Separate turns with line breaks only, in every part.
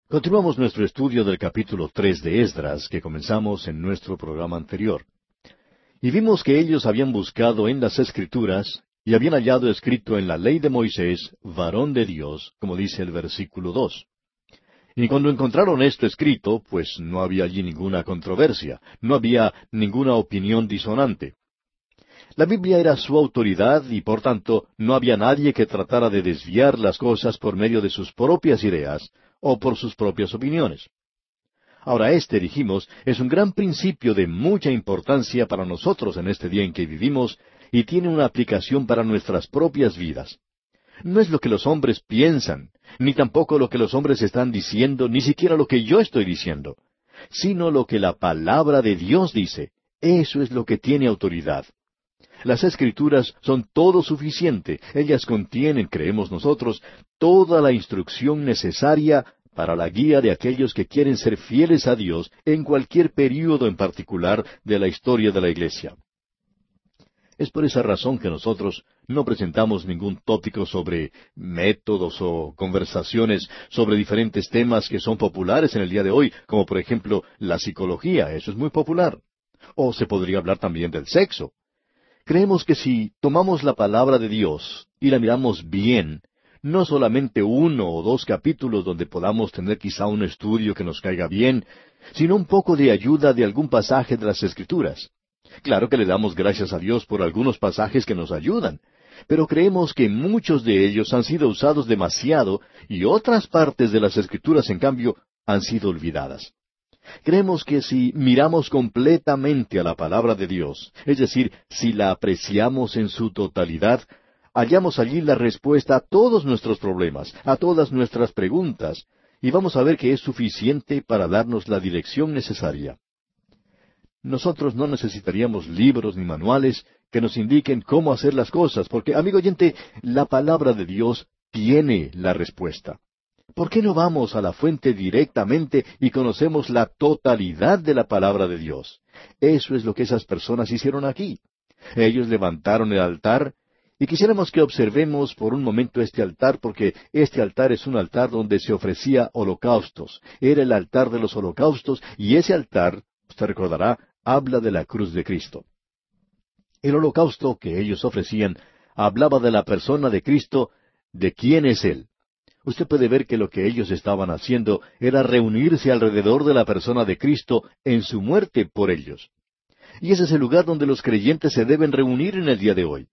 Continuamos nuestro estudio del capítulo 3 de Esdras, que comenzamos en nuestro programa anterior. Y vimos que ellos habían buscado en las Escrituras y habían hallado escrito en la ley de Moisés, varón de Dios, como dice el versículo 2. Y cuando encontraron esto escrito, pues no había allí ninguna controversia, no había ninguna opinión disonante. La Biblia era su autoridad y por tanto no había nadie que tratara de desviar las cosas por medio de sus propias ideas o por sus propias opiniones. Ahora dijimos, es un gran principio de mucha importancia para nosotros en este día en que vivimos y tiene una aplicación para nuestras propias vidas. No es lo que los hombres piensan, ni tampoco lo que los hombres están diciendo, ni siquiera lo que yo estoy diciendo, sino lo que la palabra de Dios dice. Eso es lo que tiene autoridad. Las Escrituras son todo suficiente. Ellas contienen, creemos nosotros, toda la instrucción necesaria para la guía de aquellos que quieren ser fieles a Dios en cualquier período en particular de la historia de la Iglesia. Es por esa razón que nosotros no presentamos ningún tópico sobre métodos o conversaciones sobre diferentes temas que son populares en el día de hoy, como por ejemplo la psicología. Eso es muy popular. O se podría hablar también del sexo. Creemos que si tomamos la palabra de Dios y la miramos bien, no solamente 1 o 2 capítulos donde podamos tener quizá un estudio que nos caiga bien, sino un poco de ayuda de algún pasaje de las Escrituras. Claro que le damos gracias a Dios por algunos pasajes que nos ayudan, pero creemos que muchos de ellos han sido usados demasiado y otras partes de las Escrituras, en cambio, han sido olvidadas. Creemos que si miramos completamente a la palabra de Dios, es decir, si la apreciamos en su totalidad, hallamos allí la respuesta a todos nuestros problemas, a todas nuestras preguntas, y vamos a ver que es suficiente para darnos la dirección necesaria. Nosotros no necesitaríamos libros ni manuales que nos indiquen cómo hacer las cosas, porque, amigo oyente, la palabra de Dios tiene la respuesta. ¿Por qué no vamos a la fuente directamente y conocemos la totalidad de la palabra de Dios? Eso es lo que esas personas hicieron aquí. Ellos levantaron el altar, y quisiéramos que observemos por un momento este altar, porque este altar es un altar donde se ofrecía holocaustos. Era el altar de los holocaustos, y ese altar, usted recordará, habla de la cruz de Cristo. El holocausto que ellos ofrecían hablaba de la persona de Cristo, de quién es Él. Usted puede ver que lo que ellos estaban haciendo era reunirse alrededor de la persona de Cristo en su muerte por ellos. Y ese es el lugar donde los creyentes se deben reunir en el día de hoy.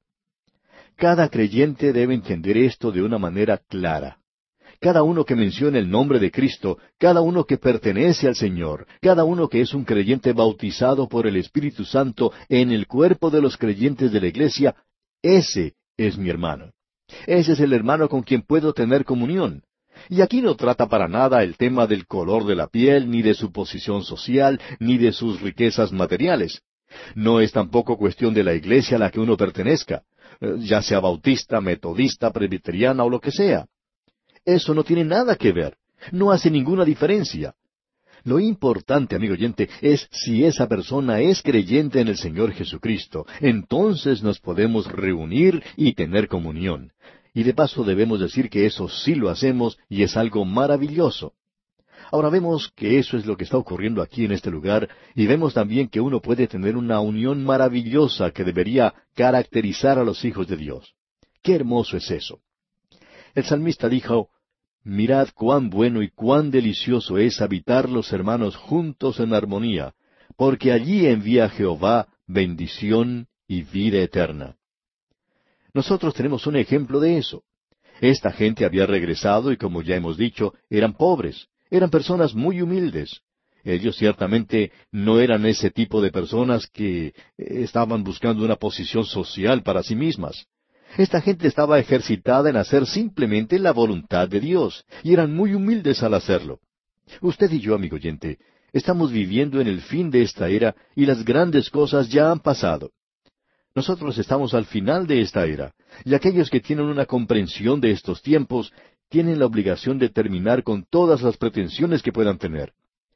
Cada creyente debe entender esto de una manera clara. Cada uno que menciona el nombre de Cristo, cada uno que pertenece al Señor, cada uno que es un creyente bautizado por el Espíritu Santo en el cuerpo de los creyentes de la iglesia, ese es mi hermano. Ese es el hermano con quien puedo tener comunión. Y aquí no trata para nada el tema del color de la piel, ni de su posición social, ni de sus riquezas materiales. No es tampoco cuestión de la iglesia a la que uno pertenezca, ya sea bautista, metodista, presbiteriana o lo que sea. Eso no tiene nada que ver. No hace ninguna diferencia. Lo importante, amigo oyente, es si esa persona es creyente en el Señor Jesucristo. Entonces nos podemos reunir y tener comunión. Y de paso debemos decir que eso sí lo hacemos y es algo maravilloso. Ahora vemos que eso es lo que está ocurriendo aquí en este lugar y vemos también que uno puede tener una unión maravillosa que debería caracterizar a los hijos de Dios. ¡Qué hermoso es eso! El salmista dijo: Mirad cuán bueno y cuán delicioso es habitar los hermanos juntos en armonía, porque allí envía Jehová bendición y vida eterna. Nosotros tenemos un ejemplo de eso. Esta gente había regresado y, como ya hemos dicho, eran pobres, eran personas muy humildes. Ellos ciertamente no eran ese tipo de personas que estaban buscando una posición social para sí mismas. Esta gente estaba ejercitada en hacer simplemente la voluntad de Dios, y eran muy humildes al hacerlo. Usted y yo, amigo oyente, estamos viviendo en el fin de esta era, y las grandes cosas ya han pasado. Nosotros estamos al final de esta era, y aquellos que tienen una comprensión de estos tiempos, tienen la obligación de terminar con todas las pretensiones que puedan tener.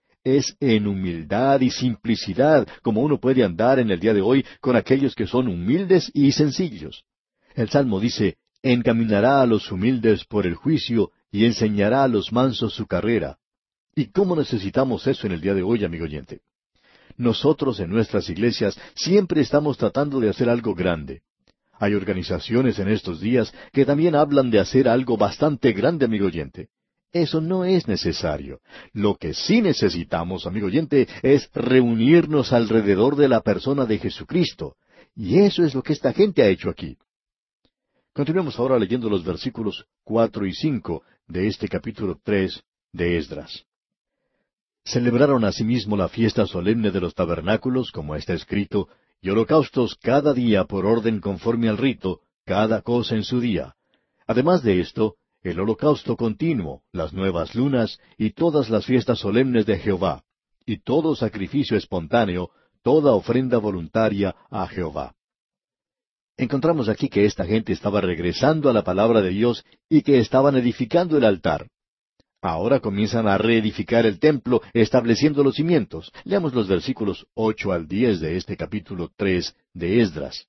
Es en humildad y simplicidad como uno puede andar en el día de hoy con aquellos que son humildes y sencillos. El Salmo dice: encaminará a los humildes por el juicio y enseñará a los mansos su carrera. ¿Y cómo necesitamos eso en el día de hoy, amigo oyente? Nosotros en nuestras iglesias siempre estamos tratando de hacer algo grande. Hay organizaciones en estos días que también hablan de hacer algo bastante grande, amigo oyente. Eso no es necesario. Lo que sí necesitamos, amigo oyente, es reunirnos alrededor de la persona de Jesucristo. Y eso es lo que esta gente ha hecho aquí. Continuemos ahora leyendo los versículos 4 y 5 de este capítulo 3 de Esdras. Celebraron asimismo la fiesta solemne de los tabernáculos, como está escrito, y holocaustos cada día por orden conforme al rito, cada cosa en su día. Además de esto, el holocausto continuo, las nuevas lunas y todas las fiestas solemnes de Jehová, y todo sacrificio espontáneo, toda ofrenda voluntaria a Jehová. Encontramos aquí que esta gente estaba regresando a la palabra de Dios y que estaban edificando el altar. Ahora comienzan a reedificar el templo, estableciendo los cimientos. Leamos los versículos 8 al 10 de este capítulo 3 de Esdras.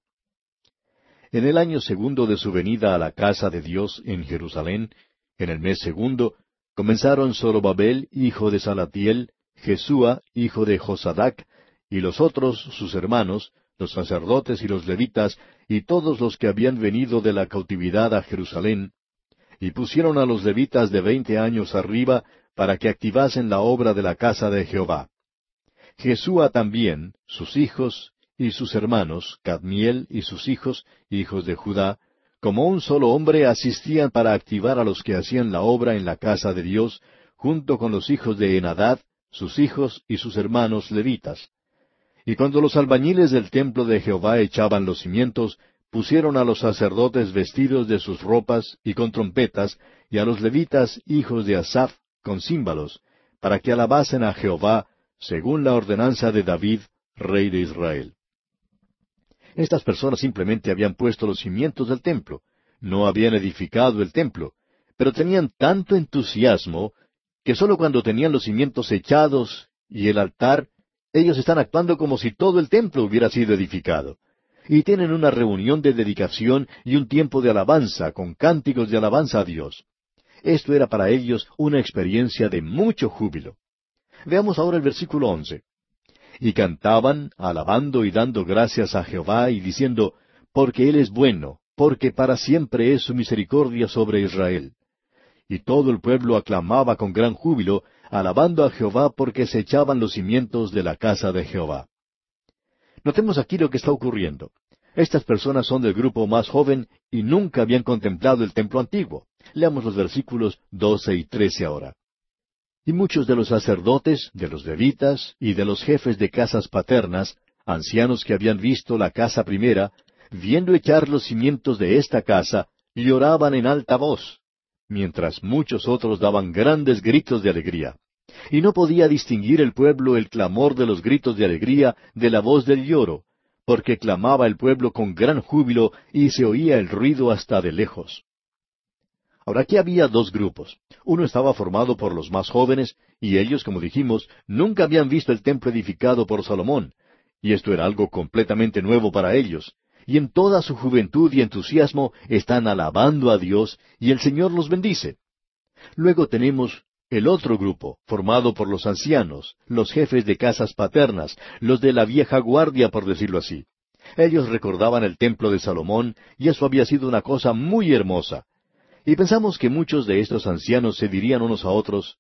En el año segundo de su venida a la casa de Dios en Jerusalén, en el mes segundo, comenzaron Zorobabel, hijo de Salatiel, Jesúa, hijo de Josadac, y los otros, sus hermanos, los sacerdotes y los levitas, y todos los que habían venido de la cautividad a Jerusalén, y pusieron a los levitas de 20 años arriba para que activasen la obra de la casa de Jehová. Jesúa también, sus hijos y sus hermanos, Cadmiel y sus hijos, hijos de Judá, como un solo hombre asistían para activar a los que hacían la obra en la casa de Dios, junto con los hijos de Enadad, sus hijos y sus hermanos levitas. Y cuando los albañiles del templo de Jehová echaban los cimientos, pusieron a los sacerdotes vestidos de sus ropas y con trompetas, y a los levitas hijos de Asaph con címbalos, para que alabasen a Jehová, según la ordenanza de David, rey de Israel. Estas personas simplemente habían puesto los cimientos del templo, no habían edificado el templo, pero tenían tanto entusiasmo que sólo cuando tenían los cimientos echados y el altar, ellos están actuando como si todo el templo hubiera sido edificado. Y tienen una reunión de dedicación y un tiempo de alabanza, con cánticos de alabanza a Dios. Esto era para ellos una experiencia de mucho júbilo. Veamos ahora el versículo 11. Y cantaban, alabando y dando gracias a Jehová, y diciendo, porque Él es bueno, porque para siempre es su misericordia sobre Israel. Y todo el pueblo aclamaba con gran júbilo, alabando a Jehová porque se echaban los cimientos de la casa de Jehová. Notemos aquí lo que está ocurriendo. Estas personas son del grupo más joven y nunca habían contemplado el templo antiguo. Leamos los versículos 12 y 13 ahora. Y muchos de los sacerdotes, de los levitas y de los jefes de casas paternas, ancianos que habían visto la casa primera, viendo echar los cimientos de esta casa, lloraban en alta voz, mientras muchos otros daban grandes gritos de alegría. Y no podía distinguir el pueblo el clamor de los gritos de alegría de la voz del lloro, porque clamaba el pueblo con gran júbilo y se oía el ruido hasta de lejos. Ahora aquí había dos grupos. Uno estaba formado por los más jóvenes, y ellos, como dijimos, nunca habían visto el templo edificado por Salomón, y esto era algo completamente nuevo para ellos. Y en toda su juventud y entusiasmo están alabando a Dios, y el Señor los bendice. Luego tenemos el otro grupo, formado por los ancianos, los jefes de casas paternas, los de la vieja guardia, por decirlo así. Ellos recordaban el templo de Salomón, y eso había sido una cosa muy hermosa. Y pensamos que muchos de estos ancianos se dirían unos a otros,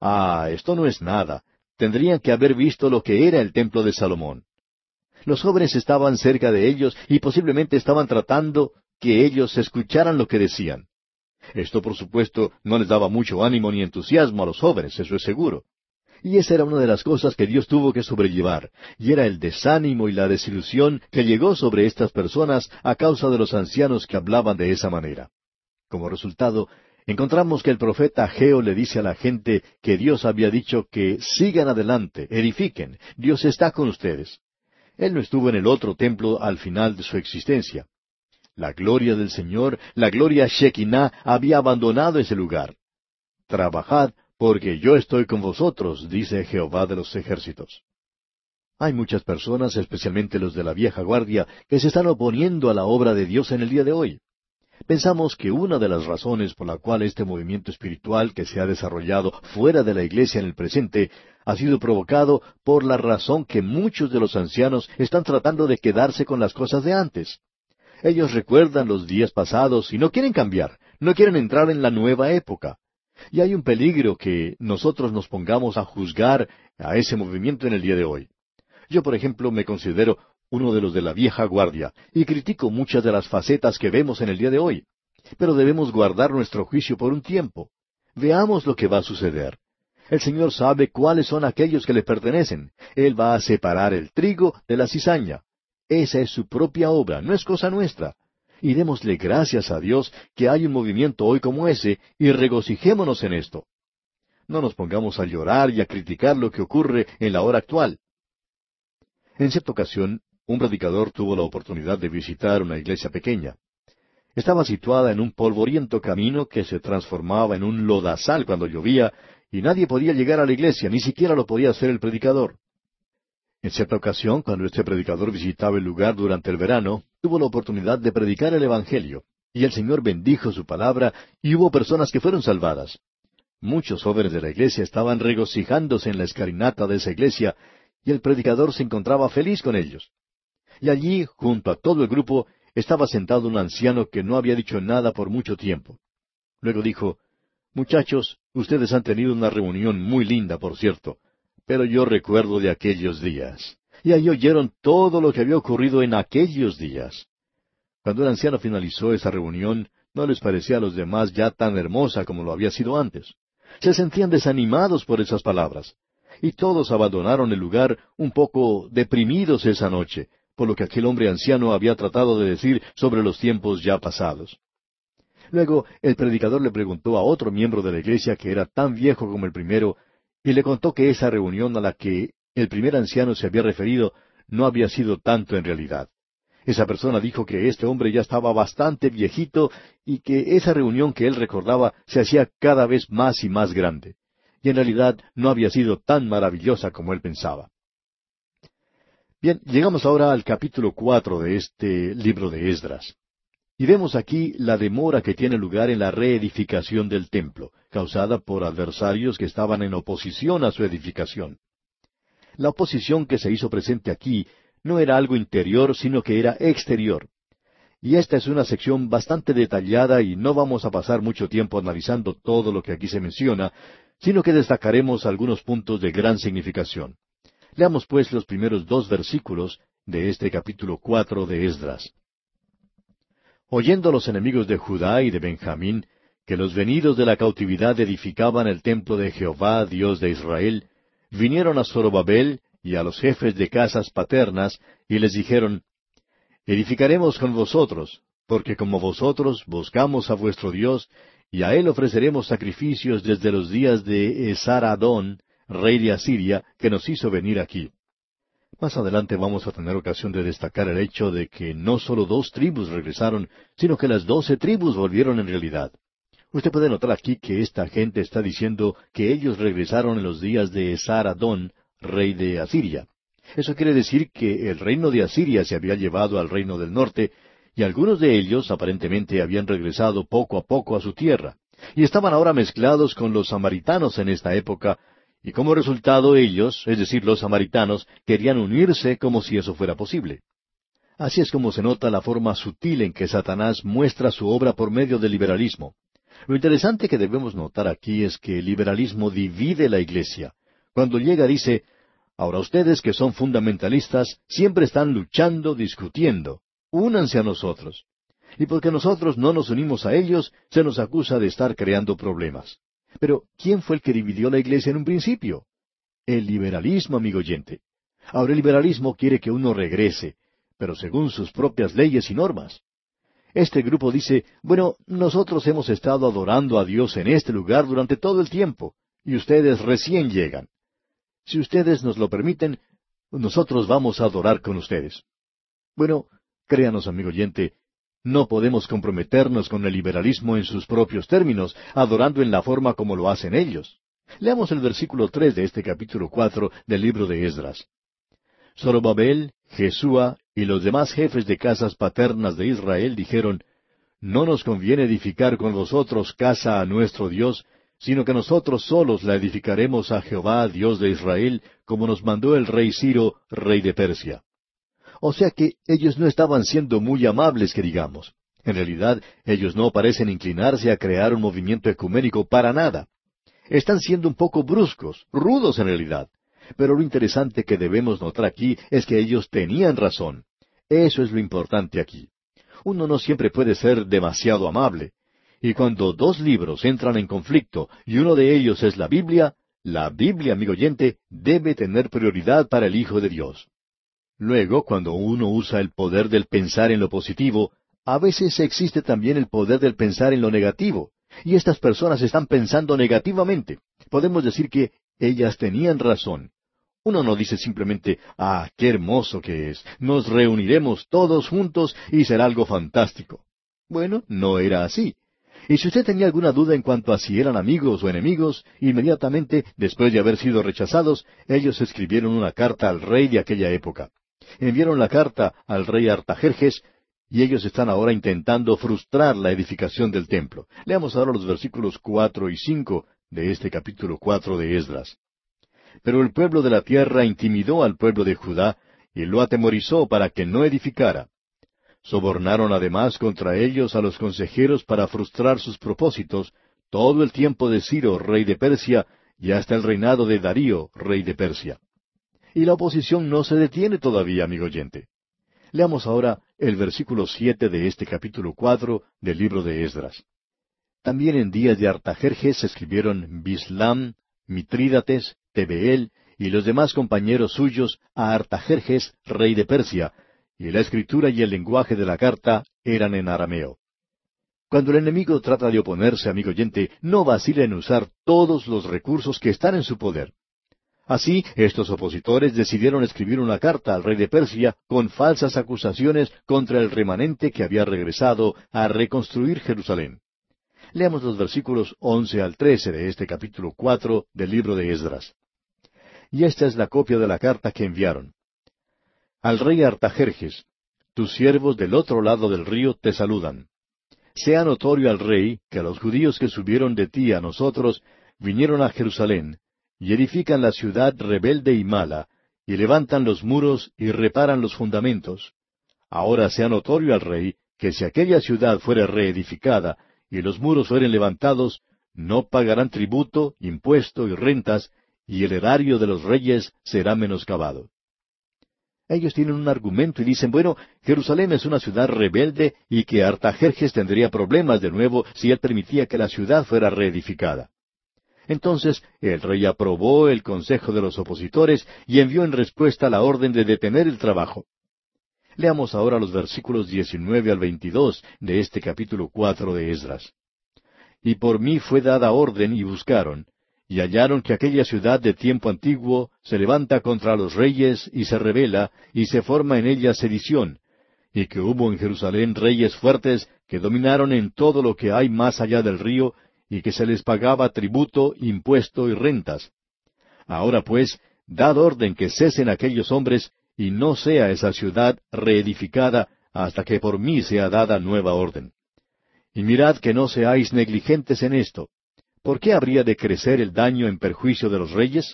esto no es nada, tendrían que haber visto lo que era el templo de Salomón. Los jóvenes estaban cerca de ellos y posiblemente estaban tratando que ellos escucharan lo que decían. Esto, por supuesto, no les daba mucho ánimo ni entusiasmo a los jóvenes, eso es seguro. Y esa era una de las cosas que Dios tuvo que sobrellevar, y era el desánimo y la desilusión que llegó sobre estas personas a causa de los ancianos que hablaban de esa manera. Como resultado, encontramos que el profeta Ageo le dice a la gente que Dios había dicho que sigan adelante, edifiquen, Dios está con ustedes. Él no estuvo en el otro templo al final de su existencia. La gloria del Señor, la gloria Shekinah, había abandonado ese lugar. Trabajad, porque yo estoy con vosotros, dice Jehová de los ejércitos. Hay muchas personas, especialmente los de la vieja guardia, que se están oponiendo a la obra de Dios en el día de hoy. Pensamos que una de las razones por la cual este movimiento espiritual que se ha desarrollado fuera de la iglesia en el presente ha sido provocado por la razón que muchos de los ancianos están tratando de quedarse con las cosas de antes. Ellos recuerdan los días pasados y no quieren cambiar, no quieren entrar en la nueva época. Y hay un peligro que nosotros nos pongamos a juzgar a ese movimiento en el día de hoy. Yo, por ejemplo, me considero uno de los de la vieja guardia, y critico muchas de las facetas que vemos en el día de hoy. Pero debemos guardar nuestro juicio por un tiempo. Veamos lo que va a suceder. El Señor sabe cuáles son aquellos que le pertenecen. Él va a separar el trigo de la cizaña. Esa es su propia obra, no es cosa nuestra. Y démosle gracias a Dios que hay un movimiento hoy como ese, y regocijémonos en esto. No nos pongamos a llorar y a criticar lo que ocurre en la hora actual. En cierta ocasión, un predicador tuvo la oportunidad de visitar una iglesia pequeña. Estaba situada en un polvoriento camino que se transformaba en un lodazal cuando llovía, y nadie podía llegar a la iglesia, ni siquiera lo podía hacer el predicador. En cierta ocasión, cuando este predicador visitaba el lugar durante el verano, tuvo la oportunidad de predicar el Evangelio, y el Señor bendijo su palabra, y hubo personas que fueron salvadas. Muchos jóvenes de la iglesia estaban regocijándose en la escalinata de esa iglesia, y el predicador se encontraba feliz con ellos. Y allí, junto a todo el grupo, estaba sentado un anciano que no había dicho nada por mucho tiempo. Luego dijo, «Muchachos, ustedes han tenido una reunión muy linda, por cierto, pero yo recuerdo de aquellos días». Y ahí oyeron todo lo que había ocurrido en aquellos días. Cuando el anciano finalizó esa reunión, no les parecía a los demás ya tan hermosa como lo había sido antes. Se sentían desanimados por esas palabras. Y todos abandonaron el lugar un poco deprimidos esa noche, por lo que aquel hombre anciano había tratado de decir sobre los tiempos ya pasados. Luego el predicador le preguntó a otro miembro de la iglesia que era tan viejo como el primero, y le contó que esa reunión a la que el primer anciano se había referido no había sido tanto en realidad. Esa persona dijo que este hombre ya estaba bastante viejito y que esa reunión que él recordaba se hacía cada vez más y más grande. Y en realidad no había sido tan maravillosa como él pensaba. Bien, llegamos ahora al capítulo 4 de este libro de Esdras. Y vemos aquí la demora que tiene lugar en la reedificación del templo, causada por adversarios que estaban en oposición a su edificación. La oposición que se hizo presente aquí no era algo interior, sino que era exterior. Y esta es una sección bastante detallada y no vamos a pasar mucho tiempo analizando todo lo que aquí se menciona, sino que destacaremos algunos puntos de gran significación. Leamos pues los primeros 2 versículos de este capítulo 4 de Esdras. Oyendo los enemigos de Judá y de Benjamín, que los venidos de la cautividad edificaban el templo de Jehová, Dios de Israel, vinieron a Zorobabel y a los jefes de casas paternas, y les dijeron, Edificaremos con vosotros, porque como vosotros buscamos a vuestro Dios, y a él ofreceremos sacrificios desde los días de Esar-Adón, rey de Asiria, que nos hizo venir aquí. Más adelante vamos a tener ocasión de destacar el hecho de que no solo 2 tribus regresaron, sino que las 12 tribus volvieron en realidad. Usted puede notar aquí que esta gente está diciendo que ellos regresaron en los días de Esar-Adón, rey de Asiria. Eso quiere decir que el reino de Asiria se había llevado al reino del norte, y algunos de ellos aparentemente habían regresado poco a poco a su tierra, y estaban ahora mezclados con los samaritanos en esta época, y como resultado ellos, es decir, los samaritanos, querían unirse como si eso fuera posible. Así es como se nota la forma sutil en que Satanás muestra su obra por medio del liberalismo. Lo interesante que debemos notar aquí es que el liberalismo divide la iglesia. Cuando llega dice, ahora ustedes que son fundamentalistas siempre están luchando, discutiendo. Únanse a nosotros. Y porque nosotros no nos unimos a ellos, se nos acusa de estar creando problemas. Pero, ¿quién fue el que dividió la iglesia en un principio? El liberalismo, amigo oyente. Ahora el liberalismo quiere que uno regrese, pero según sus propias leyes y normas. Este grupo dice, bueno, nosotros hemos estado adorando a Dios en este lugar durante todo el tiempo, y ustedes recién llegan. Si ustedes nos lo permiten, nosotros vamos a adorar con ustedes. Bueno, créanos, amigo oyente, no podemos comprometernos con el liberalismo en sus propios términos, adorando en la forma como lo hacen ellos. Leamos el versículo 3 de este capítulo 4 del libro de Esdras. Zorobabel, Jesúa y los demás jefes de casas paternas de Israel dijeron, no nos conviene edificar con vosotros casa a nuestro Dios, sino que nosotros solos la edificaremos a Jehová, Dios de Israel, como nos mandó el rey Ciro, rey de Persia. O sea que ellos no estaban siendo muy amables, que digamos. En realidad, ellos no parecen inclinarse a crear un movimiento ecuménico para nada. Están siendo un poco bruscos, rudos en realidad. Pero lo interesante que debemos notar aquí es que ellos tenían razón. Eso es lo importante aquí. Uno no siempre puede ser demasiado amable. Y cuando dos libros entran en conflicto y uno de ellos es la Biblia, amigo oyente, debe tener prioridad para el Hijo de Dios. Luego, cuando uno usa el poder del pensar en lo positivo, a veces existe también el poder del pensar en lo negativo. Y estas personas están pensando negativamente. Podemos decir que ellas tenían razón. Uno no dice simplemente, qué hermoso que es, nos reuniremos todos juntos y será algo fantástico. Bueno, no era así. Y si usted tenía alguna duda en cuanto a si eran amigos o enemigos, inmediatamente, después de haber sido rechazados, ellos escribieron una carta al rey de aquella época. Enviaron la carta al rey Artajerjes, y ellos están ahora intentando frustrar la edificación del templo. Leamos ahora los versículos 4 y 5 de este capítulo 4 de Esdras. Pero el pueblo de la tierra intimidó al pueblo de Judá, y lo atemorizó para que no edificara. Sobornaron además contra ellos a los consejeros para frustrar sus propósitos, todo el tiempo de Ciro, rey de Persia, y hasta el reinado de Darío, rey de Persia. Y la oposición no se detiene todavía, amigo oyente. Leamos ahora el versículo 7 de este capítulo 4 del libro de Esdras. También en días de Artajerjes se escribieron Bislam, Mitrídates, Tebeel y los demás compañeros suyos a Artajerjes, rey de Persia, y la escritura y el lenguaje de la carta eran en arameo. Cuando el enemigo trata de oponerse, amigo oyente, no vacila en usar todos los recursos que están en su poder. Así, estos opositores decidieron escribir una carta al rey de Persia con falsas acusaciones contra el remanente que había regresado a reconstruir Jerusalén. Leamos los versículos 11 al 13 de este capítulo 4 del libro de Esdras. Y esta es la copia de la carta que enviaron. Al rey Artajerjes, tus siervos del otro lado del río te saludan. Sea notorio al rey que los judíos que subieron de ti a nosotros vinieron a Jerusalén, y edifican la ciudad rebelde y mala, y levantan los muros y reparan los fundamentos. Ahora sea notorio al rey que si aquella ciudad fuera reedificada y los muros fueren levantados, no pagarán tributo, impuesto y rentas, y el erario de los reyes será menoscabado. Ellos tienen un argumento y dicen, bueno, Jerusalén es una ciudad rebelde y que Artajerjes tendría problemas de nuevo si él permitía que la ciudad fuera reedificada. Entonces el rey aprobó el consejo de los opositores y envió en respuesta la orden de detener el trabajo. Leamos ahora los versículos 19 al 22 de este capítulo 4 de Esdras. Y por mí fue dada orden y buscaron, y hallaron que aquella ciudad de tiempo antiguo se levanta contra los reyes y se rebela, y se forma en ella sedición, y que hubo en Jerusalén reyes fuertes que dominaron en todo lo que hay más allá del río, y que se les pagaba tributo, impuesto y rentas. Ahora pues, dad orden que cesen aquellos hombres, y no sea esa ciudad reedificada hasta que por mí sea dada nueva orden. Y mirad que no seáis negligentes en esto. ¿Por qué habría de crecer el daño en perjuicio de los reyes?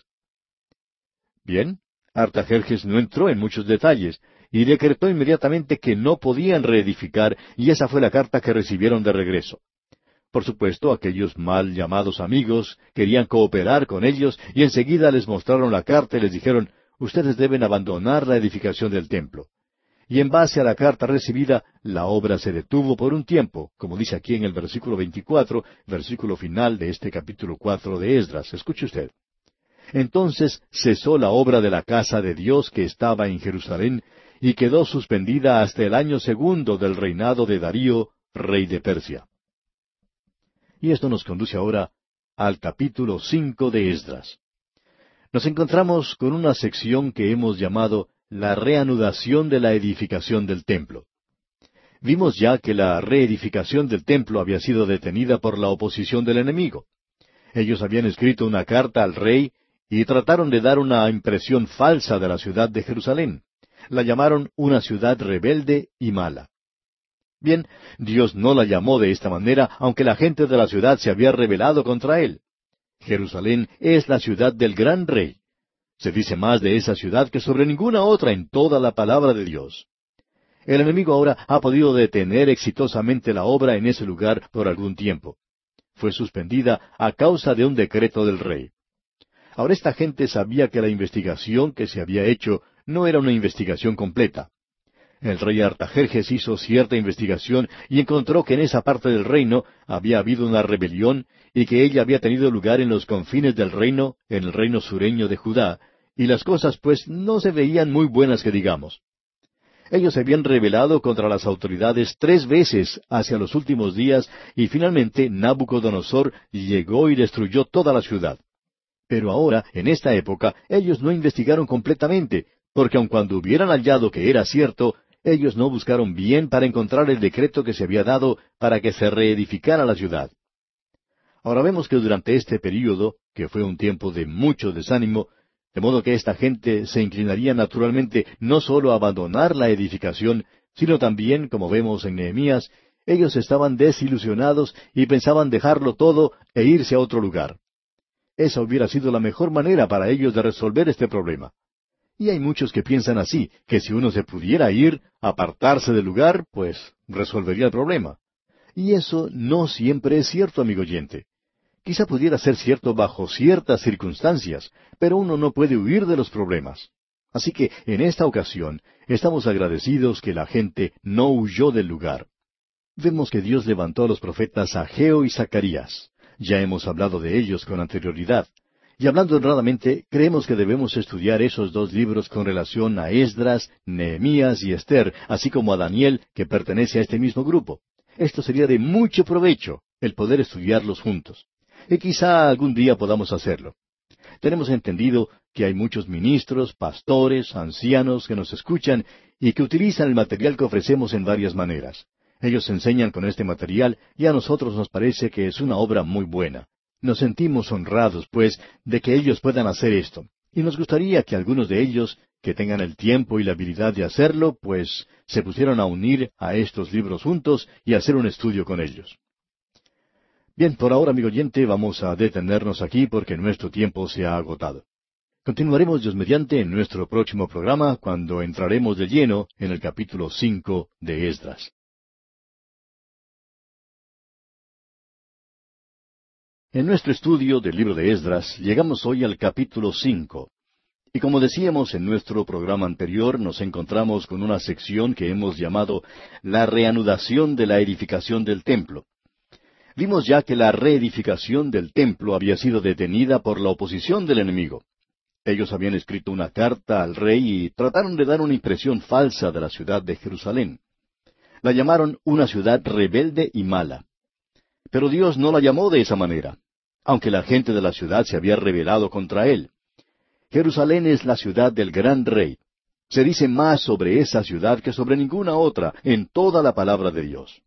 Bien, Artajerjes no entró en muchos detalles, y decretó inmediatamente que no podían reedificar, y esa fue la carta que recibieron de regreso. Por supuesto, aquellos mal llamados amigos querían cooperar con ellos, y enseguida les mostraron la carta y les dijeron, ustedes deben abandonar la edificación del templo. Y en base a la carta recibida, la obra se detuvo por un tiempo, como dice aquí en el versículo 24, versículo final de este capítulo 4 de Esdras. Escuche usted. Entonces cesó la obra de la casa de Dios que estaba en Jerusalén, y quedó suspendida hasta el año segundo del reinado de Darío, rey de Persia. Y esto nos conduce ahora al capítulo 5 de Esdras. Nos encontramos con una sección que hemos llamado la reanudación de la edificación del templo. Vimos ya que la reedificación del templo había sido detenida por la oposición del enemigo. Ellos habían escrito una carta al rey y trataron de dar una impresión falsa de la ciudad de Jerusalén. La llamaron una ciudad rebelde y mala. Bien, Dios no la llamó de esta manera, aunque la gente de la ciudad se había rebelado contra él. Jerusalén es la ciudad del gran rey. Se dice más de esa ciudad que sobre ninguna otra en toda la palabra de Dios. El enemigo ahora ha podido detener exitosamente la obra en ese lugar por algún tiempo. Fue suspendida a causa de un decreto del rey. Ahora esta gente sabía que la investigación que se había hecho no era una investigación completa. El rey Artajerjes hizo cierta investigación y encontró que en esa parte del reino había habido una rebelión y que ella había tenido lugar en los confines del reino, en el reino sureño de Judá, y las cosas pues no se veían muy buenas que digamos. Ellos se habían rebelado contra las autoridades 3 veces hacia los últimos días y finalmente Nabucodonosor llegó y destruyó toda la ciudad. Pero ahora, en esta época, ellos no investigaron completamente, porque aun cuando hubieran hallado que era cierto, ellos no buscaron bien para encontrar el decreto que se había dado para que se reedificara la ciudad. Ahora vemos que durante este período, que fue un tiempo de mucho desánimo, de modo que esta gente se inclinaría naturalmente no sólo a abandonar la edificación, sino también, como vemos en Nehemías, ellos estaban desilusionados y pensaban dejarlo todo e irse a otro lugar. Esa hubiera sido la mejor manera para ellos de resolver este problema. Y hay muchos que piensan así, que si uno se pudiera ir, apartarse del lugar, pues resolvería el problema. Y eso no siempre es cierto, amigo oyente. Quizá pudiera ser cierto bajo ciertas circunstancias, pero uno no puede huir de los problemas. Así que en esta ocasión estamos agradecidos que la gente no huyó del lugar. Vemos que Dios levantó a los profetas Ageo y Zacarías. Ya hemos hablado de ellos con anterioridad. Y hablando honradamente, creemos que debemos estudiar esos 2 libros con relación a Esdras, Nehemías y Esther, así como a Daniel, que pertenece a este mismo grupo. Esto sería de mucho provecho, el poder estudiarlos juntos. Y quizá algún día podamos hacerlo. Tenemos entendido que hay muchos ministros, pastores, ancianos que nos escuchan y que utilizan el material que ofrecemos en varias maneras. Ellos enseñan con este material y a nosotros nos parece que es una obra muy buena. Nos sentimos honrados, pues, de que ellos puedan hacer esto. Y nos gustaría que algunos de ellos, que tengan el tiempo y la habilidad de hacerlo, pues, se pusieran a unir a estos libros juntos y hacer un estudio con ellos. Bien, por ahora, amigo oyente, vamos a detenernos aquí porque nuestro tiempo se ha agotado. Continuaremos, Dios mediante, en nuestro próximo programa, cuando entraremos de lleno en el capítulo 5 de Esdras. En nuestro estudio del libro de Esdras, llegamos hoy al capítulo 5. Y como decíamos en nuestro programa anterior, nos encontramos con una sección que hemos llamado la reanudación de la edificación del templo. Vimos ya que la reedificación del templo había sido detenida por la oposición del enemigo. Ellos habían escrito una carta al rey y trataron de dar una impresión falsa de la ciudad de Jerusalén. La llamaron una ciudad rebelde y mala. Pero Dios no la llamó de esa manera, aunque la gente de la ciudad se había rebelado contra él. Jerusalén es la ciudad del gran rey. Se dice más sobre esa ciudad que sobre ninguna otra en toda la palabra de Dios.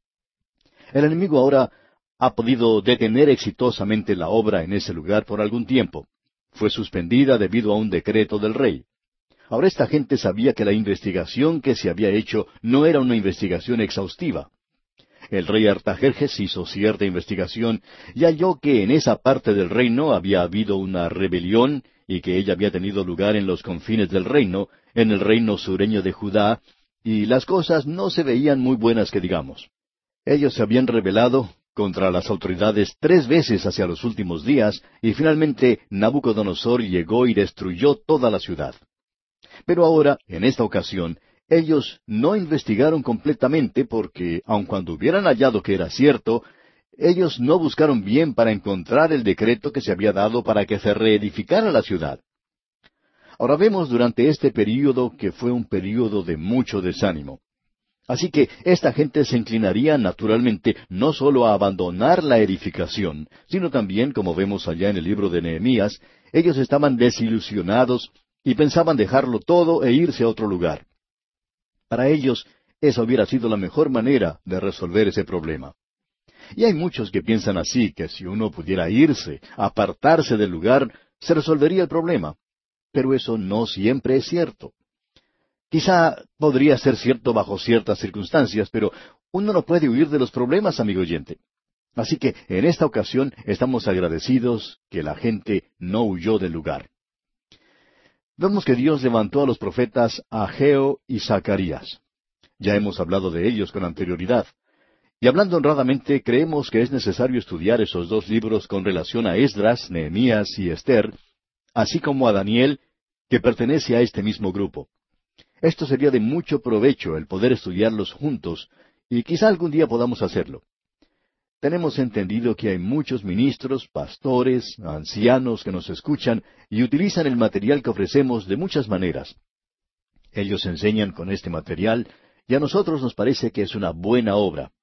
El enemigo ahora ha podido detener exitosamente la obra en ese lugar por algún tiempo. Fue suspendida debido a un decreto del rey. Ahora esta gente sabía que la investigación que se había hecho no era una investigación exhaustiva. El rey Artajerjes hizo cierta investigación y halló que en esa parte del reino había habido una rebelión y que ella había tenido lugar en los confines del reino, en el reino sureño de Judá, y las cosas no se veían muy buenas que digamos. Ellos se habían rebelado contra las autoridades 3 veces hacia los últimos días, y finalmente Nabucodonosor llegó y destruyó toda la ciudad. Pero ahora, en esta ocasión, ellos no investigaron completamente porque, aun cuando hubieran hallado que era cierto, ellos no buscaron bien para encontrar el decreto que se había dado para que se reedificara la ciudad. Ahora vemos durante este período que fue un período de mucho desánimo. Así que esta gente se inclinaría naturalmente no sólo a abandonar la edificación, sino también, como vemos allá en el libro de Nehemías, ellos estaban desilusionados y pensaban dejarlo todo e irse a otro lugar. Para ellos, esa hubiera sido la mejor manera de resolver ese problema. Y hay muchos que piensan así, que si uno pudiera irse, apartarse del lugar, se resolvería el problema. Pero eso no siempre es cierto. Quizá podría ser cierto bajo ciertas circunstancias, pero Uno no puede huir de los problemas, amigo oyente. Así que en esta ocasión estamos agradecidos que la gente no huyó del lugar. Vemos que Dios levantó a los profetas Ageo y Zacarías. Ya hemos hablado de ellos con anterioridad. Y hablando honradamente, creemos que es necesario estudiar esos dos libros con relación a Esdras, Nehemías y Esther, así como a Daniel, que pertenece a este mismo grupo. Esto sería de mucho provecho el poder estudiarlos juntos, y quizá algún día podamos hacerlo. Tenemos entendido que hay muchos ministros, pastores, ancianos que nos escuchan y utilizan el material que ofrecemos de muchas maneras. Ellos enseñan con este material y a nosotros nos parece que es una buena obra.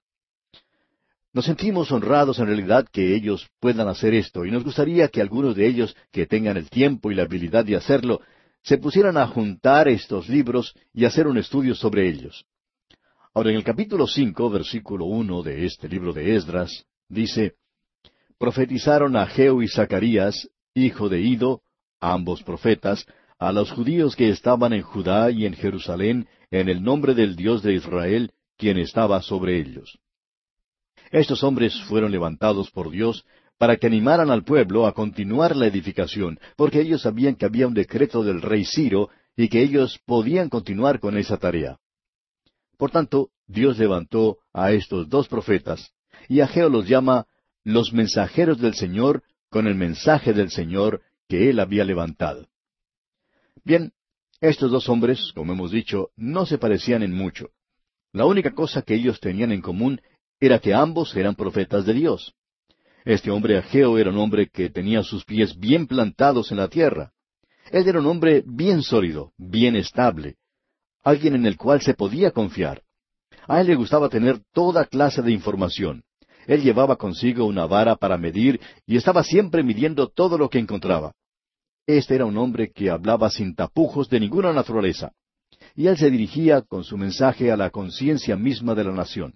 Nos sentimos honrados en realidad que ellos puedan hacer esto y nos gustaría que algunos de ellos que tengan el tiempo y la habilidad de hacerlo se pusieran a juntar estos libros y hacer un estudio sobre ellos. Ahora, en el capítulo 5, versículo 1 de este libro de Esdras, dice, profetizaron Ageo y Zacarías, hijo de Ido, ambos profetas, a los judíos que estaban en Judá y en Jerusalén, en el nombre del Dios de Israel, quien estaba sobre ellos. Estos hombres fueron levantados por Dios para que animaran al pueblo a continuar la edificación, porque ellos sabían que había un decreto del rey Ciro y que ellos podían continuar con esa tarea. Por tanto, Dios levantó a estos dos profetas, y Ageo los llama los mensajeros del Señor con el mensaje del Señor que él había levantado. Bien, estos dos hombres, como hemos dicho, no se parecían en mucho. La única cosa que ellos tenían en común era que ambos eran profetas de Dios. Este hombre Ageo era un hombre que tenía sus pies bien plantados en la tierra. Él era un hombre bien sólido, bien estable, alguien en el cual se podía confiar. A él le gustaba tener toda clase de información. Él llevaba consigo una vara para medir y estaba siempre midiendo todo lo que encontraba. Este era un hombre que hablaba sin tapujos de ninguna naturaleza. Y él se dirigía con su mensaje a la conciencia misma de la nación.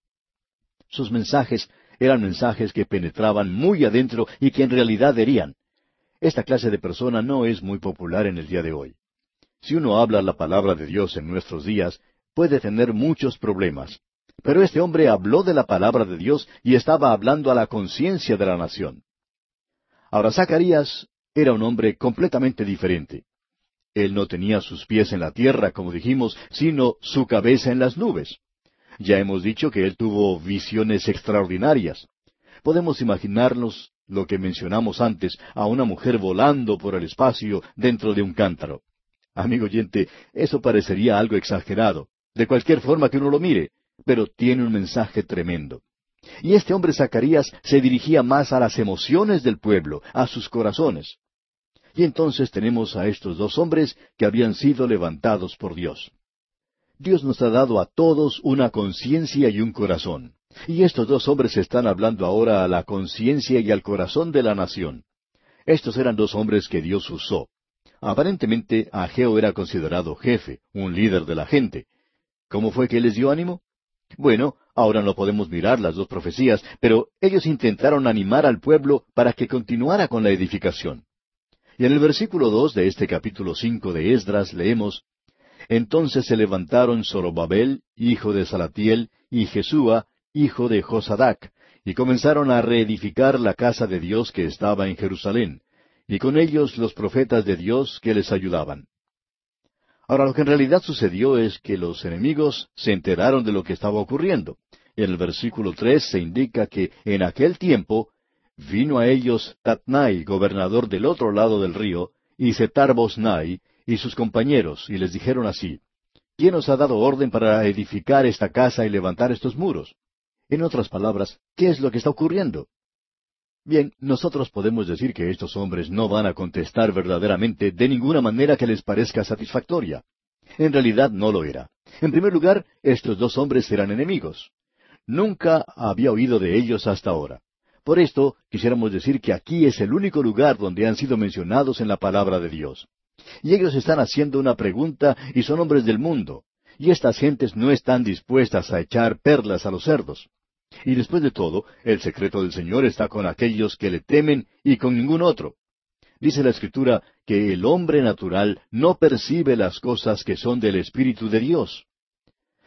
Sus mensajes eran mensajes que penetraban muy adentro y que en realidad herían. Esta clase de persona no es muy popular en el día de hoy. Si uno habla la palabra de Dios en nuestros días, puede tener muchos problemas. Pero este hombre habló de la palabra de Dios y estaba hablando a la conciencia de la nación. Ahora, Zacarías era un hombre completamente diferente. Él no tenía sus pies en la tierra, como dijimos, sino su cabeza en las nubes. Ya hemos dicho que él tuvo visiones extraordinarias. Podemos imaginarnos lo que mencionamos antes, a una mujer volando por el espacio dentro de un cántaro. Amigo oyente, eso parecería algo exagerado, de cualquier forma que uno lo mire, pero tiene un mensaje tremendo. Y este hombre Zacarías se dirigía más a las emociones del pueblo, a sus corazones. Y entonces tenemos a estos dos hombres que habían sido levantados por Dios. Dios nos ha dado a todos una conciencia y un corazón. Y estos dos hombres están hablando ahora a la conciencia y al corazón de la nación. Estos eran dos hombres que Dios usó. Aparentemente, Ageo era considerado jefe, un líder de la gente. ¿Cómo fue que les dio ánimo? Bueno, ahora no podemos mirar las dos profecías, pero ellos intentaron animar al pueblo para que continuara con la edificación. Y en el versículo 2 de este capítulo 5 de Esdras leemos, entonces se levantaron Zorobabel, hijo de Salatiel, y Jesúa, hijo de Josadac, y comenzaron a reedificar la casa de Dios que estaba en Jerusalén, y con ellos los profetas de Dios que les ayudaban. Ahora, lo que en realidad sucedió es que los enemigos se enteraron de lo que estaba ocurriendo. En el versículo 3 se indica que en aquel tiempo vino a ellos Tatnai, gobernador del otro lado del río, y Setar-Boznai, y sus compañeros, y les dijeron así, ¿quién os ha dado orden para edificar esta casa y levantar estos muros? En otras palabras, ¿qué es lo que está ocurriendo? Bien, nosotros podemos decir que estos hombres no van a contestar verdaderamente de ninguna manera que les parezca satisfactoria. En realidad no lo era. En primer lugar, estos dos hombres eran enemigos. Nunca había oído de ellos hasta ahora. Por esto, quisiéramos decir que aquí es el único lugar donde han sido mencionados en la palabra de Dios. Y ellos están haciendo una pregunta y son hombres del mundo. Y estas gentes no están dispuestas a echar perlas a los cerdos. Y después de todo, el secreto del Señor está con aquellos que le temen y con ningún otro. Dice la Escritura que el hombre natural no percibe las cosas que son del Espíritu de Dios.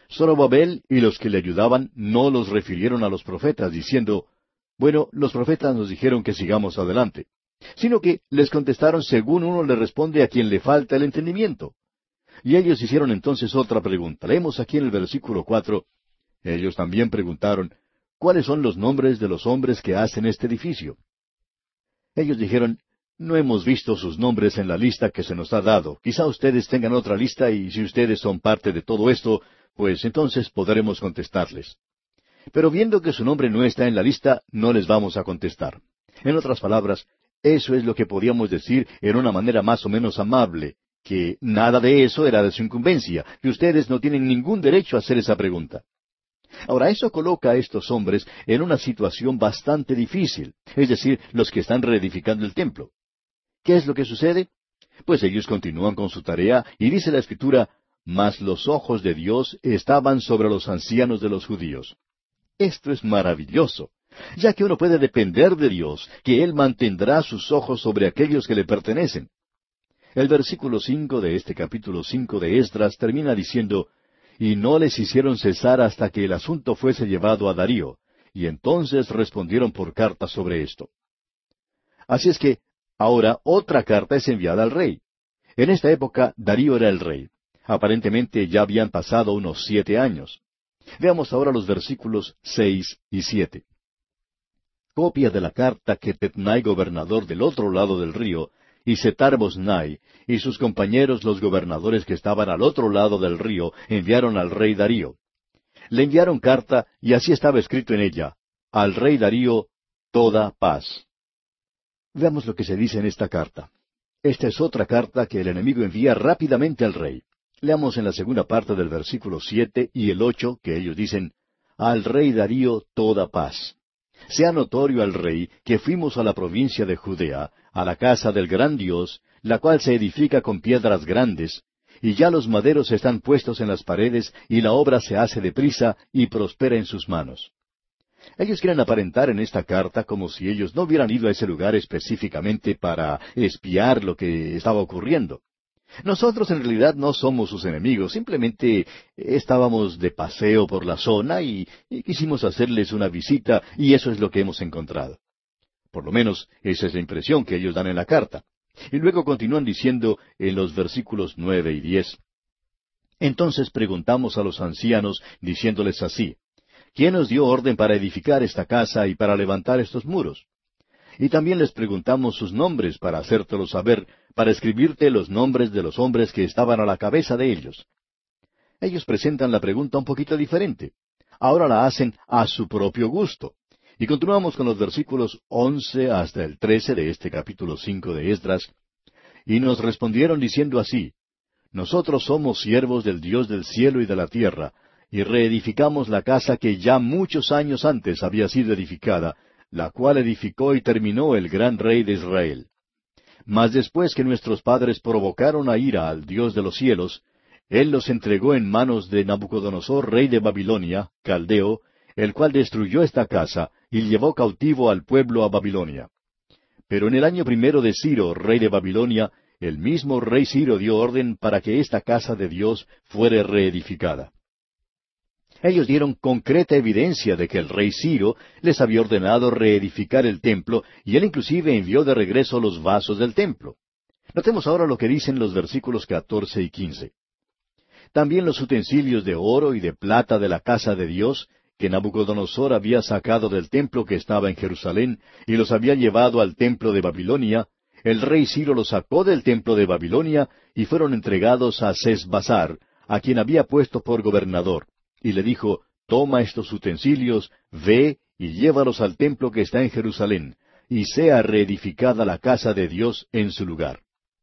Zorobabel y los que le ayudaban no los refirieron a los profetas, diciendo, bueno, los profetas nos dijeron que sigamos adelante, sino que les contestaron según uno le responde a quien le falta el entendimiento. Y ellos hicieron entonces otra pregunta. Leemos aquí en el versículo 4. Ellos también preguntaron, ¿cuáles son los nombres de los hombres que hacen este edificio? Ellos dijeron, no hemos visto sus nombres en la lista que se nos ha dado. Quizá ustedes tengan otra lista y si ustedes son parte de todo esto, pues entonces podremos contestarles. Pero viendo que su nombre no está en la lista, no les vamos a contestar. En otras palabras, eso es lo que podíamos decir en una manera más o menos amable, que nada de eso era de su incumbencia, que ustedes no tienen ningún derecho a hacer esa pregunta. Ahora, eso coloca a estos hombres en una situación bastante difícil, es decir, los que están reedificando el templo. ¿Qué es lo que sucede? Pues ellos continúan con su tarea y dice la Escritura, mas los ojos de Dios estaban sobre los ancianos de los judíos. Esto es maravilloso, ya que uno puede depender de Dios, que Él mantendrá sus ojos sobre aquellos que le pertenecen. El versículo 5 de este capítulo 5 de Esdras termina diciendo, y no les hicieron cesar hasta que el asunto fuese llevado a Darío, y entonces respondieron por carta sobre esto. Así es que, ahora otra carta es enviada al rey. En esta época Darío era el rey. Aparentemente ya habían pasado unos 7 años. Veamos ahora los versículos 6 y 7. Copia de la carta que Tetnai, gobernador del otro lado del río, y Setar-Bosnai, y sus compañeros los gobernadores que estaban al otro lado del río, enviaron al rey Darío. Le enviaron carta, y así estaba escrito en ella, al rey Darío, toda paz. Veamos lo que se dice en esta carta. Esta es otra carta que el enemigo envía rápidamente al rey. Leamos en la segunda parte del versículo 7 y el 8, que ellos dicen, al rey Darío toda paz. Sea notorio al rey que fuimos a la provincia de Judea, a la casa del gran Dios, la cual se edifica con piedras grandes, y ya los maderos están puestos en las paredes, y la obra se hace deprisa y prospera en sus manos. Ellos quieren aparentar en esta carta como si ellos no hubieran ido a ese lugar específicamente para espiar lo que estaba ocurriendo. Nosotros en realidad no somos sus enemigos, simplemente estábamos de paseo por la zona y quisimos hacerles una visita y eso es lo que hemos encontrado. Por lo menos esa es la impresión que ellos dan en la carta. Y luego continúan diciendo en los versículos 9 y 10. Entonces preguntamos a los ancianos diciéndoles así, ¿quién nos dio orden para edificar esta casa y para levantar estos muros? Y también les preguntamos sus nombres para hacértelo saber, para escribirte los nombres de los hombres que estaban a la cabeza de ellos. Ellos presentan la pregunta un poquito diferente. Ahora la hacen a su propio gusto. Y continuamos con los versículos 11 hasta el 13 de este capítulo 5 de Esdras. Y nos respondieron diciendo así, nosotros somos siervos del Dios del cielo y de la tierra, y reedificamos la casa que ya muchos años antes había sido edificada, la cual edificó y terminó el gran rey de Israel. Mas después que nuestros padres provocaron a ira al Dios de los cielos, Él los entregó en manos de Nabucodonosor, rey de Babilonia, caldeo, el cual destruyó esta casa y llevó cautivo al pueblo a Babilonia. Pero en el año primero de Ciro, rey de Babilonia, el mismo rey Ciro dio orden para que esta casa de Dios fuere reedificada. Ellos dieron concreta evidencia de que el rey Ciro les había ordenado reedificar el templo, y él inclusive envió de regreso los vasos del templo. Notemos ahora lo que dicen los versículos 14 y 15. También los utensilios de oro y de plata de la casa de Dios, que Nabucodonosor había sacado del templo que estaba en Jerusalén, y los había llevado al templo de Babilonia, el rey Ciro los sacó del templo de Babilonia, y fueron entregados a Sesbassar, a quien había puesto por gobernador. Y le dijo, toma estos utensilios, ve y llévalos al templo que está en Jerusalén, y sea reedificada la casa de Dios en su lugar.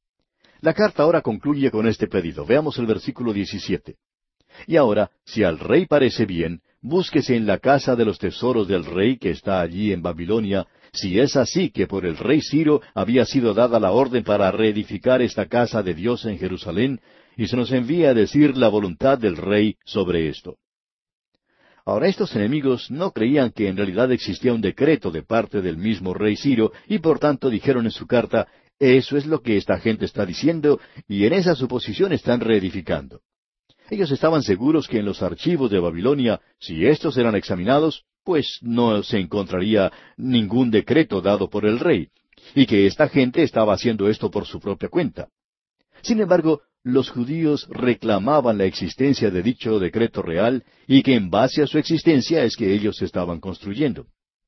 La carta ahora concluye con este pedido. Veamos el versículo 17. Y ahora, si al rey parece bien, búsquese en la casa de los tesoros del rey que está allí en Babilonia, si es así que por el rey Ciro había sido dada la orden para reedificar esta casa de Dios en Jerusalén, y se nos envía a decir la voluntad del rey sobre esto. Ahora, estos enemigos no creían que en realidad existía un decreto de parte del mismo rey Ciro, y por tanto dijeron en su carta, eso es lo que esta gente está diciendo, y en esa suposición están reedificando. Ellos estaban seguros que en los archivos de Babilonia, si éstos eran examinados, pues no se encontraría ningún decreto dado por el rey, y que esta gente estaba haciendo esto por su propia cuenta. Sin embargo, los judíos reclamaban la existencia de dicho decreto real y que en base a su existencia es que ellos estaban construyendo.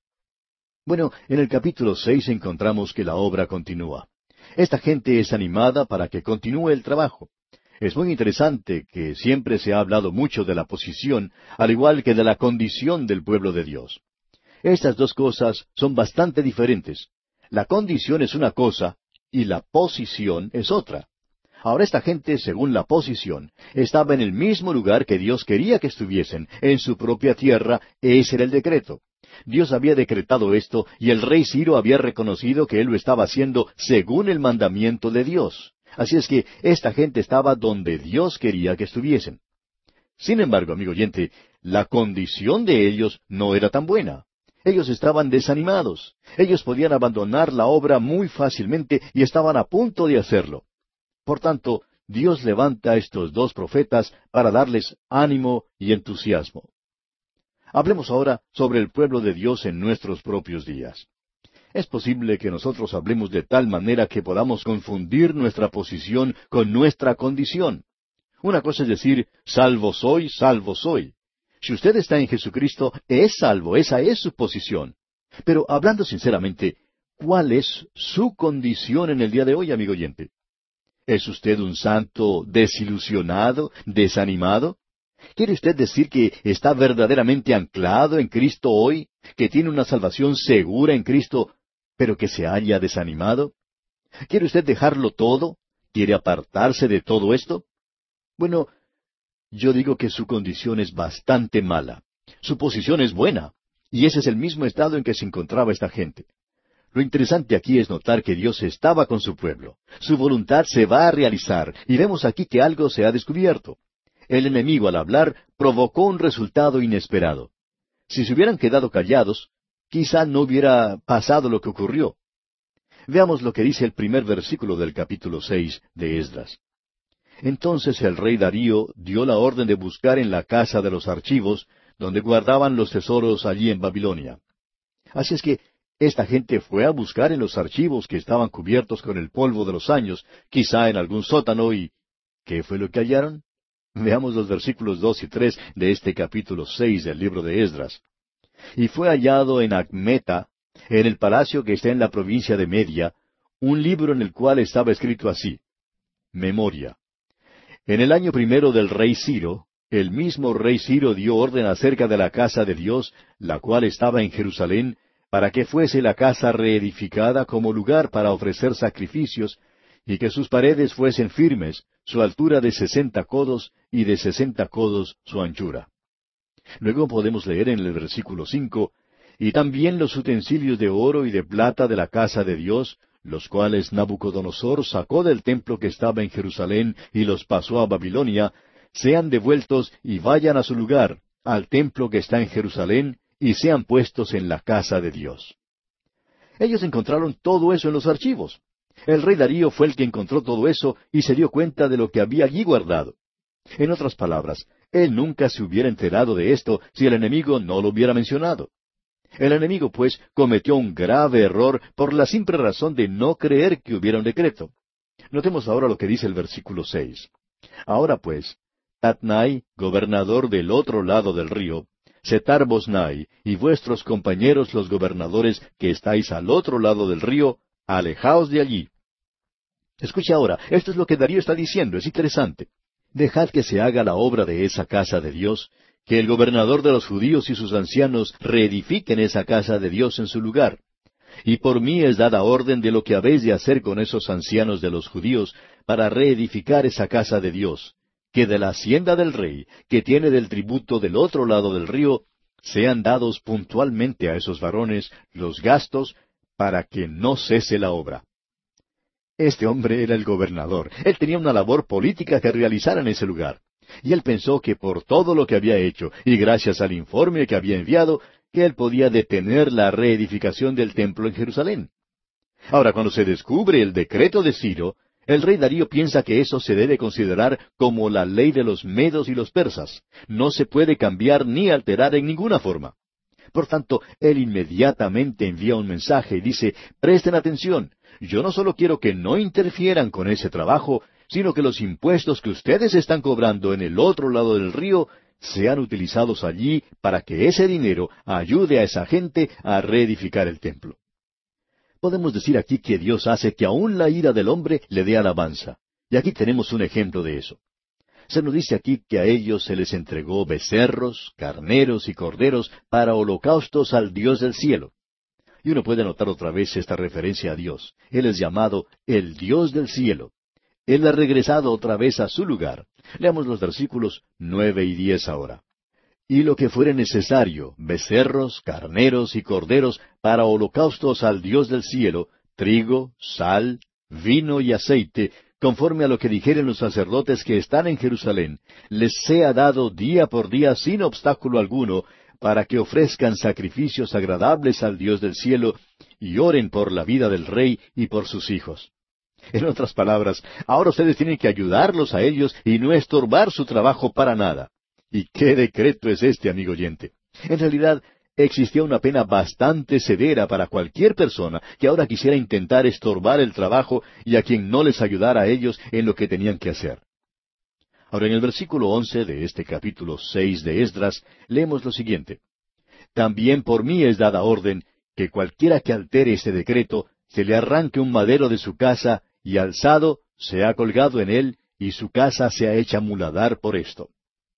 Bueno, en el capítulo 6 encontramos que la obra continúa. Esta gente es animada para que continúe el trabajo. Es muy interesante que siempre se ha hablado mucho de la posición, al igual que de la condición del pueblo de Dios. Estas dos cosas son bastante diferentes. La condición es una cosa y la posición es otra. Ahora esta gente, según la posición, estaba en el mismo lugar que Dios quería que estuviesen, en su propia tierra. Ese era el decreto. Dios había decretado esto y el rey Ciro había reconocido que él lo estaba haciendo según el mandamiento de Dios. Así es que esta gente estaba donde Dios quería que estuviesen. Sin embargo, amigo oyente, la condición de ellos no era tan buena. Ellos estaban desanimados. Ellos podían abandonar la obra muy fácilmente y estaban a punto de hacerlo. Por tanto, Dios levanta a estos dos profetas para darles ánimo y entusiasmo. Hablemos ahora sobre el pueblo de Dios en nuestros propios días. Es posible que nosotros hablemos de tal manera que podamos confundir nuestra posición con nuestra condición. Una cosa es decir, salvo soy, salvo soy. Si usted está en Jesucristo, es salvo, esa es su posición. Pero hablando sinceramente, ¿cuál es su condición en el día de hoy, amigo oyente? ¿Es usted un santo desilusionado, desanimado? ¿Quiere usted decir que está verdaderamente anclado en Cristo hoy, que tiene una salvación segura en Cristo, pero que se haya desanimado? ¿Quiere usted dejarlo todo? ¿Quiere apartarse de todo esto? Bueno, yo digo que su condición es bastante mala. Su posición es buena, y ese es el mismo estado en que se encontraba esta gente. Lo interesante aquí es notar que Dios estaba con su pueblo. Su voluntad se va a realizar, y vemos aquí que algo se ha descubierto. El enemigo, al hablar, provocó un resultado inesperado. Si se hubieran quedado callados, quizá no hubiera pasado lo que ocurrió. Veamos lo que dice el primer versículo del capítulo 6 de Esdras. Entonces el rey Darío dio la orden de buscar en la casa de los archivos, donde guardaban los tesoros allí en Babilonia. Así es que esta gente fue a buscar en los archivos que estaban cubiertos con el polvo de los años, quizá en algún sótano, y ¿qué fue lo que hallaron? Veamos los versículos 2 y 3 de este capítulo 6 del libro de Esdras. Y fue hallado en Acmeta, en el palacio que está en la provincia de Media, un libro en el cual estaba escrito así: Memoria. En el año primero del rey Ciro, el mismo rey Ciro dio orden acerca de la casa de Dios, la cual estaba en Jerusalén, para que fuese la casa reedificada como lugar para ofrecer sacrificios, y que sus paredes fuesen firmes, su altura de 60 codos, y de 60 codos su anchura. Luego podemos leer en el versículo 5, y también los utensilios de oro y de plata de la casa de Dios, los cuales Nabucodonosor sacó del templo que estaba en Jerusalén y los pasó a Babilonia, sean devueltos y vayan a su lugar, al templo que está en Jerusalén, y sean puestos en la casa de Dios. Ellos encontraron todo eso en los archivos. El rey Darío fue el que encontró todo eso y se dio cuenta de lo que había allí guardado. En otras palabras, él nunca se hubiera enterado de esto si el enemigo no lo hubiera mencionado. El enemigo, pues, cometió un grave error por la simple razón de no creer que hubiera un decreto. Notemos ahora lo que dice el versículo 6. Ahora pues, Tatnai, gobernador del otro lado del río, Setar-Bosnai, y vuestros compañeros los gobernadores que estáis al otro lado del río, alejaos de allí. Escuche ahora, esto es lo que Darío está diciendo, es interesante. Dejad que se haga la obra de esa casa de Dios, que el gobernador de los judíos y sus ancianos reedifiquen esa casa de Dios en su lugar. Y por mí es dada orden de lo que habéis de hacer con esos ancianos de los judíos para reedificar esa casa de Dios, que de la hacienda del rey, que tiene del tributo del otro lado del río, sean dados puntualmente a esos varones los gastos para que no cese la obra. Este hombre era el gobernador. Él tenía una labor política que realizar en ese lugar. Y él pensó que por todo lo que había hecho, y gracias al informe que había enviado, que él podía detener la reedificación del templo en Jerusalén. Ahora, cuando se descubre el decreto de Ciro, El rey Darío piensa que eso se debe considerar como la ley de los medos y los persas. No se puede cambiar ni alterar en ninguna forma. Por tanto, él inmediatamente envía un mensaje y dice, presten atención, yo no solo quiero que no interfieran con ese trabajo, sino que los impuestos que ustedes están cobrando en el otro lado del río sean utilizados allí para que ese dinero ayude a esa gente a reedificar el templo. Podemos decir aquí que Dios hace que aún la ira del hombre le dé alabanza. Y aquí tenemos un ejemplo de eso. Se nos dice aquí que a ellos se les entregó becerros, carneros y corderos para holocaustos al Dios del cielo. Y uno puede notar otra vez esta referencia a Dios. Él es llamado el Dios del cielo. Él ha regresado otra vez a su lugar. Leamos los versículos 9 y 10 ahora. Y lo que fuere necesario, becerros, carneros y corderos para holocaustos al Dios del cielo, trigo, sal, vino y aceite, conforme a lo que dijeren los sacerdotes que están en Jerusalén, les sea dado día por día sin obstáculo alguno, para que ofrezcan sacrificios agradables al Dios del cielo, y oren por la vida del rey y por sus hijos. En otras palabras, ahora ustedes tienen que ayudarlos a ellos y no estorbar su trabajo para nada. ¿Y qué decreto es este, amigo oyente? En realidad, existía una pena bastante severa para cualquier persona que ahora quisiera intentar estorbar el trabajo y a quien no les ayudara a ellos en lo que tenían que hacer. Ahora, en el versículo 11 de este capítulo 6 de Esdras, leemos lo siguiente. También por mí es dada orden que cualquiera que altere este decreto, se le arranque un madero de su casa, y alzado sea colgado en él, y su casa sea hecha muladar por esto.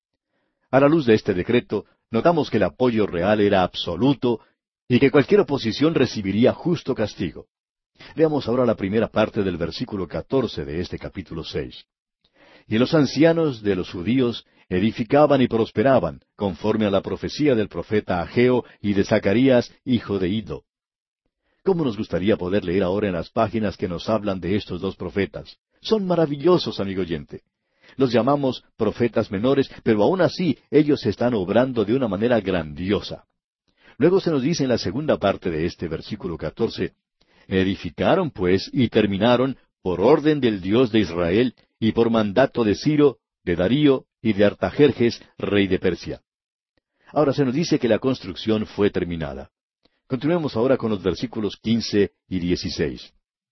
A la luz de este decreto, notamos que el apoyo real era absoluto y que cualquier oposición recibiría justo castigo. Veamos ahora la primera parte del versículo 14 de este capítulo 6. Y los ancianos de los judíos edificaban y prosperaban, conforme a la profecía del profeta Ageo y de Zacarías, hijo de Ido. ¿Cómo nos gustaría poder leer ahora en las páginas que nos hablan de estos dos profetas? Son maravillosos, amigo oyente. Los llamamos profetas menores, pero aún así ellos están obrando de una manera grandiosa. Luego se nos dice en la segunda parte de este versículo 14, edificaron pues y terminaron por orden del Dios de Israel y por mandato de Ciro, de Darío y de Artajerjes, rey de Persia. Ahora se nos dice que la construcción fue terminada. Continuemos ahora con los versículos 15 y 16.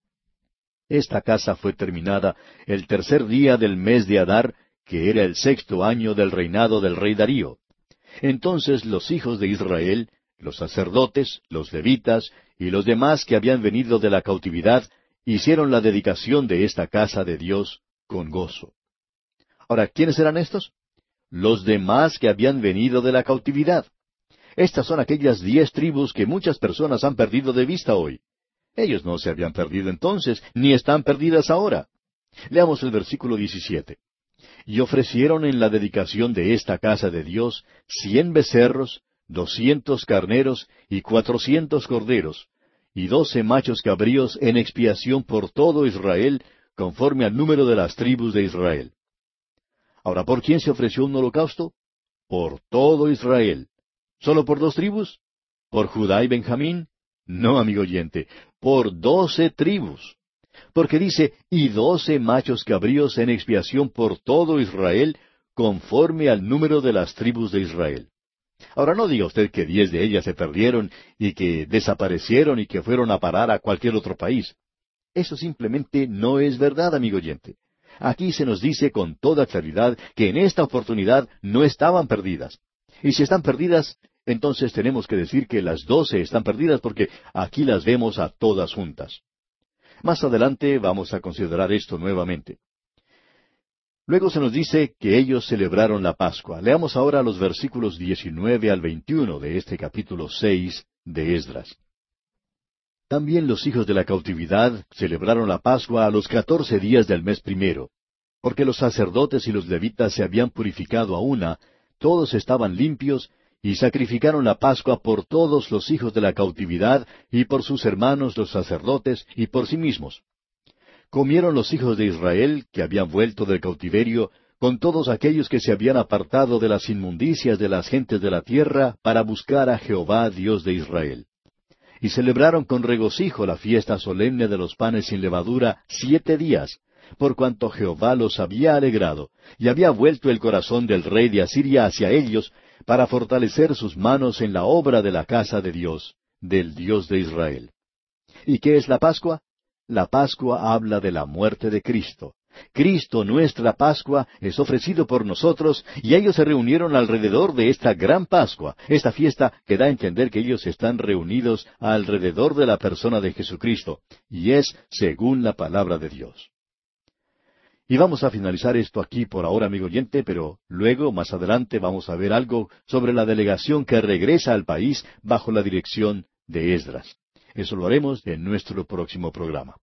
Esta casa fue terminada el tercer día del mes de Adar, que era el 6º año del reinado del rey Darío. Entonces los hijos de Israel, los sacerdotes, los levitas y los demás que habían venido de la cautividad, hicieron la dedicación de esta casa de Dios con gozo. Ahora, ¿quiénes eran estos? Los demás que habían venido de la cautividad. Estas son aquellas 10 tribus que muchas personas han perdido de vista hoy. Ellos no se habían perdido entonces, ni están perdidas ahora. Leamos el versículo 17. Y ofrecieron en la dedicación de esta casa de Dios 100 becerros, 200 carneros y 400 corderos, y 12 machos cabríos en expiación por todo Israel, conforme al número de las tribus de Israel. Ahora, ¿por quién se ofreció un holocausto? Por todo Israel. ¿Solo por 2 tribus? ¿Por Judá y Benjamín? No, amigo oyente, por 12 tribus. Porque dice, y 12 machos cabríos en expiación por todo Israel, conforme al número de las tribus de Israel. Ahora no diga usted que 10 de ellas se perdieron y que desaparecieron y que fueron a parar a cualquier otro país. Eso simplemente no es verdad, amigo oyente. Aquí se nos dice con toda claridad que en esta oportunidad no estaban perdidas. Y si están perdidas, entonces tenemos que decir que las 12 están perdidas porque aquí las vemos a todas juntas. Más adelante vamos a considerar esto nuevamente. Luego se nos dice que ellos celebraron la Pascua. Leamos ahora los versículos 19 al 21 de este capítulo 6 de Esdras. También los hijos de la cautividad celebraron la Pascua a los 14 días del mes primero, porque los sacerdotes y los levitas se habían purificado a una, todos estaban limpios, y sacrificaron la Pascua por todos los hijos de la cautividad, y por sus hermanos los sacerdotes, y por sí mismos. Comieron los hijos de Israel, que habían vuelto del cautiverio, con todos aquellos que se habían apartado de las inmundicias de las gentes de la tierra, para buscar a Jehová Dios de Israel. Y celebraron con regocijo la fiesta solemne de los panes sin levadura 7 días, por cuanto Jehová los había alegrado, y había vuelto el corazón del rey de Asiria hacia ellos, para fortalecer sus manos en la obra de la casa de Dios, del Dios de Israel. ¿Y qué es la Pascua? La Pascua habla de la muerte de Cristo. Cristo, nuestra Pascua, es ofrecido por nosotros, y ellos se reunieron alrededor de esta gran Pascua, esta fiesta que da a entender que ellos están reunidos alrededor de la persona de Jesucristo, y es según la palabra de Dios. Y vamos a finalizar esto aquí por ahora, amigo oyente, pero luego, más adelante, vamos a ver algo sobre la delegación que regresa al país bajo la dirección de Esdras. Eso lo haremos en nuestro próximo programa.